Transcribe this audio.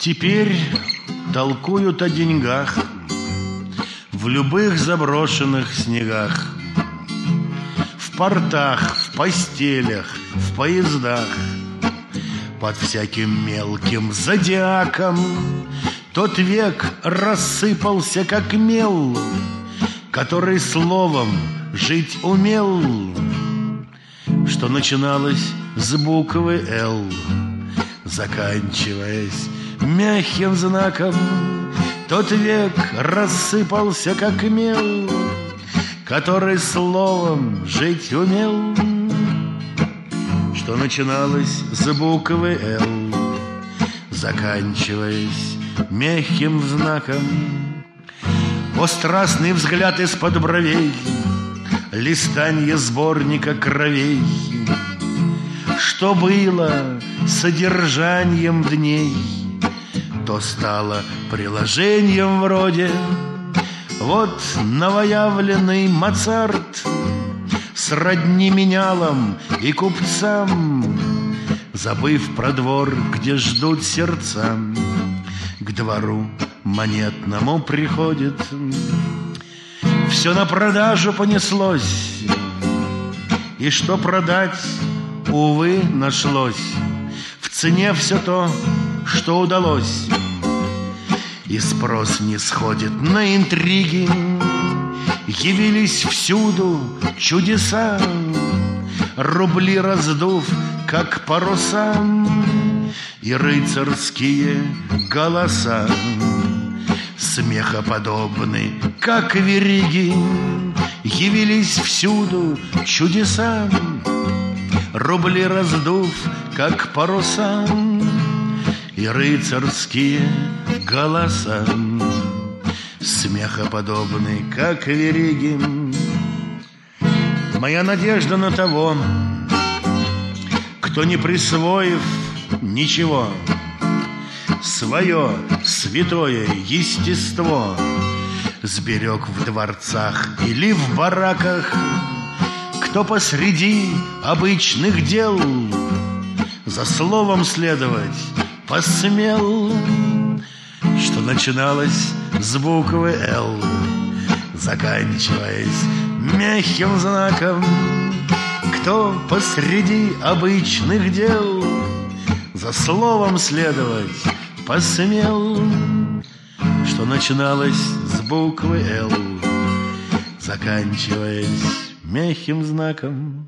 Теперь толкуют о деньгах в любых заброшенных снегах, в портах, в постелях, в поездах, под всяким мелким зодиаком. Тот век рассыпался, как мел, который словом жить умел, что начиналось с буквы «Л», заканчиваясь мягким знаком. Тот век рассыпался, как мел, который словом жить умел, что начиналось с буквы «Л», заканчиваясь мягким знаком. О, страстный взгляд из-под бровей, листанье сборника кровей, что было содержанием дней, то стало приложением вроде. Вот новоявленный Моцарт сродни менялам и купцам, забыв про двор, где ждут сердца, к двору монетному приходит. Все на продажу понеслось, и что продать, увы, нашлось. В цене все то, что удалось, и спрос не сходит на интриги. Явились всюду чудеса, рубли раздув, как паруса, и рыцарские голоса смехоподобны, как вериги. Явились всюду чудеса, рубли раздув, как паруса, и рыцарские голоса смехоподобны, как вериги. Моя надежда на того, кто, не присвоив ничего, свое святое естество сберег в дворцах или в бараках, кто посреди обычных дел за словом следовать посмел, что начиналось с буквы «Л», заканчиваясь мягким знаком, кто посреди обычных дел за словом следовать посмел, что начиналось с буквы «Л», заканчиваясь мягким знаком.